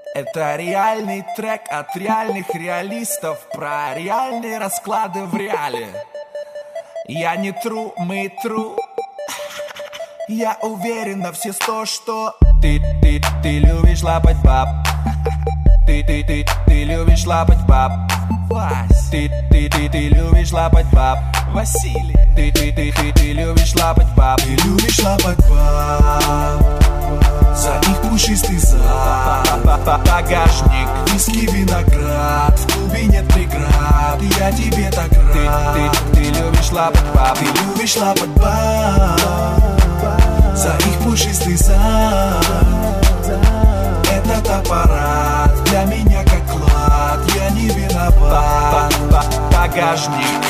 Это реальный трек от реальных реалистов про реальные расклады в реале. Я не тру, мы тру. Я уверен на все 100, что ты любишь лапать баб. Ты любишь лапать баб. Вась, ты любишь лапать баб. Василий, ты любишь лапать баб. Ты любишь лапать баб. За их пушистый зад. Багажник, виски, виноград. В клубе нет преград. Я тебе так рад. Ты любишь лапать баб. Ты любишь лапать баб. За их пушистый зад. Этот аппарат для меня как клад. Я не виноват. Багажник.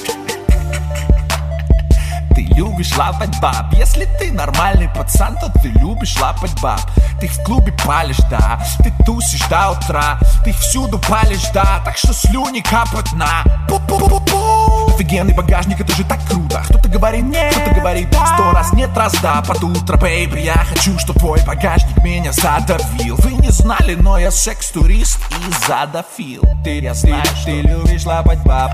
Ты любишь лапать баб. Если ты нормальный пацан, то ты любишь лапать баб. Ты в клубе палишь, да. Ты тусишь до утра. Ты всюду палишь, да. Так что слюни капают на пу-пу-пу-пу. Офигенный багажник, это же так круто. Кто-то говорит нет, кто-то говорит да. 100 раз нет, раз да. Под утро, бейби, я хочу, чтоб твой багажник меня задавил. Вы не знали, но я секс-турист и задофил. Я знаю, что ты любишь лапать баб.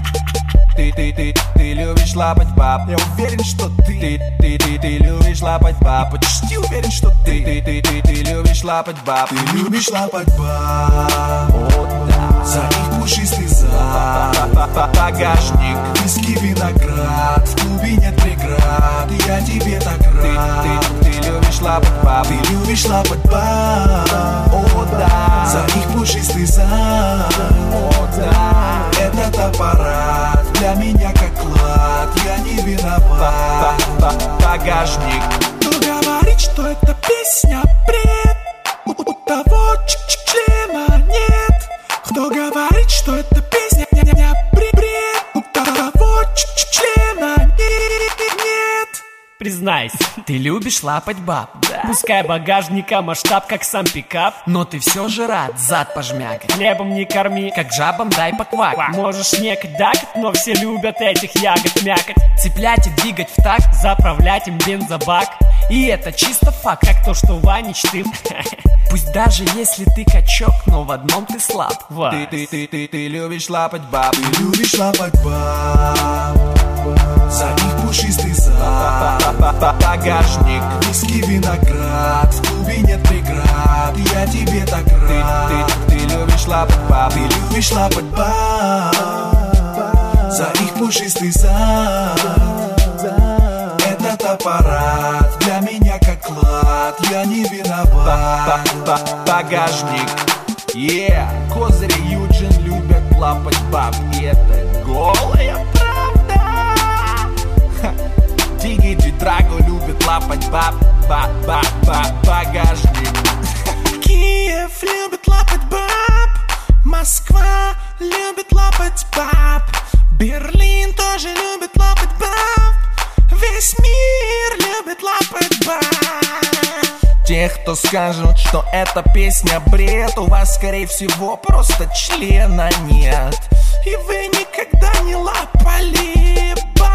Ты любишь лапать баб. Я уверен, что ты любишь лапать баб. Почти уверен, что ты любишь лапать баб. Ты любишь лапать баб. О, да. За их пушистый зад. Багажник, виски, виноград. В клубе нет преград. Я тебе так рад. Ты любишь лапать баб. Ты любишь лапать баб. О, да. За их пушистый зад. О, да. Этот аппарат для меня как клад. Я не виноват. Багажник. Кто говорит, что эта песня бред? У того члена нет. Кто говорит, что эта песня бред? У того члена нет. Признайся, ты любишь лапать баб, да? Пускай багажника масштаб, как сам пикап, но ты все же рад зад пожмякать. Хлебом не корми, как жабам дай поквак. Можешь некать дакать, но все любят этих ягод мякоть. Цеплять и двигать в такт, заправлять им бензобак. И это чисто факт, как то, что Ванич ты. Пусть даже если ты качок, но в одном ты слаб. Ты любишь лапать баб. Ты любишь лапать баб. За их пушистый зад. Багажник, виски, виноград. В клубе нет преград. Я тебе так рад. Ты любишь лапать баб. Ты любишь лапать баб. За их пушистый зад. Этот аппарат для меня как клад. Я не виноват. Багажник. Козыри Юджин любят лапать баб. И это голая правда. Диги Драго любит лапать баб. Багажник. Киев любит лапать баб. Москва любит лапать баб. Берлин тоже любит лапать баб. Весь мир любит лапать баб. Тех, кто скажут, что эта песня бред, у вас, скорее всего, просто члена нет. И вы никогда не лапали баб.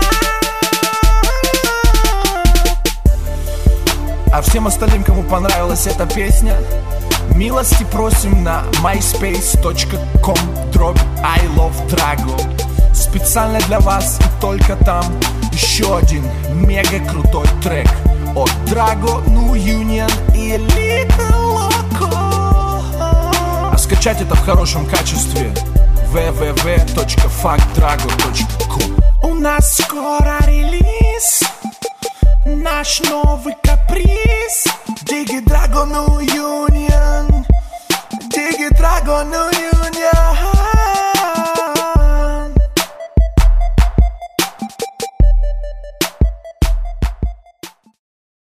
А всем остальным, кому понравилась эта песня, милости просим на myspace.com/I-love-Drago. Специально для вас и только там еще один мега крутой трек от Drago, New Union и Little Loco. А скачать это в хорошем качестве www.fuckdrago.com. У нас скоро релиз, наш новый каприз. Digi Drago New Union, Digi Drago New Union.